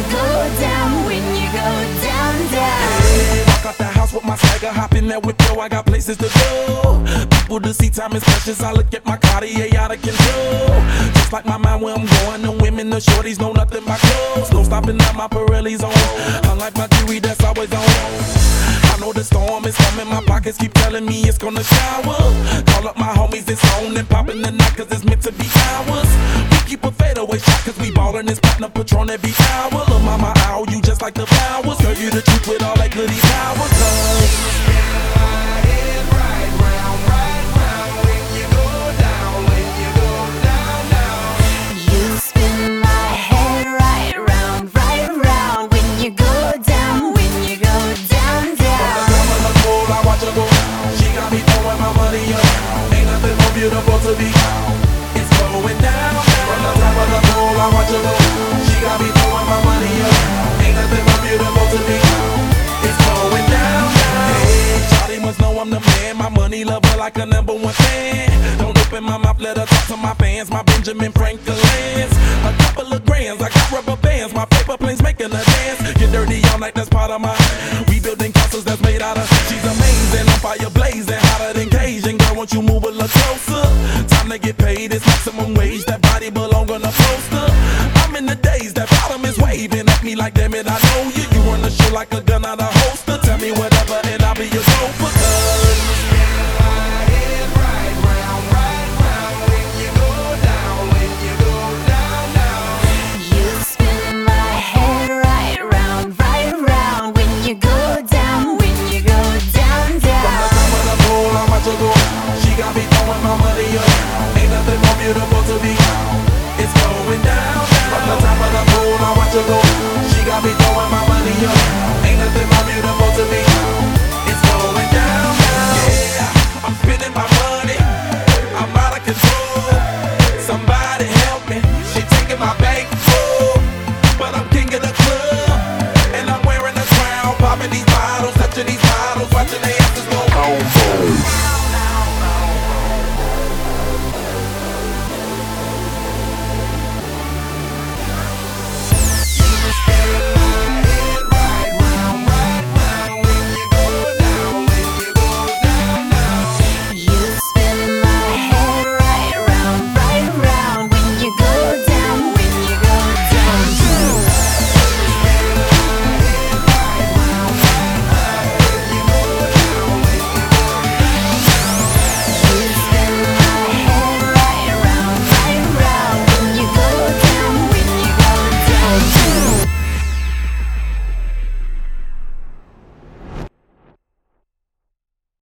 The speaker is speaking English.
go down, when you go down, down. Hey, walk out the house with my swagger, hop in that whip, yo, I got places to go. People to see, time is precious, I look at my Cartier out of control. Just like my mind where I'm going, the women, the shorties know nothing but clothes. No stopping at my Pirelli's on, unlike my jewelry that's always on. I know the storm is coming, my pockets keep telling me it's gonna shower. Call up my homies, it's on and popping the night cause it's meant to be ours. We keep a fadeaway shot cause we ballin' this platinum Patron every hour. Lil' mama, ow, you just like the flowers. Girl, you the truth with all that goody power. You spin my head right round, when you go down, when you go down, down. I watch her go. She got me throwing my money up. Ain't nothing more beautiful to be. It's going down. From the top of the pole, I watch her go. She got me throwing my money up. Ain't nothing more beautiful to be. It's going down. Hey, Charlie must know I'm the man. My money lover like a #1 fan. Don't open my mouth, let her talk to my fans. My Benjamin Franklin's. A couple of grands, I got rubber bands. My paper planes making a dance. Get dirty all night, that's part of my. We building castles that's made out of. She's amazing, I'm fire blazing, hotter than Cajun. Girl, won't you move a little closer? Time to get paid, it's maximum wage. That body belong on a poster. I'm in the days, that bottom is waving at me like, damn it, I know you. You run the show like a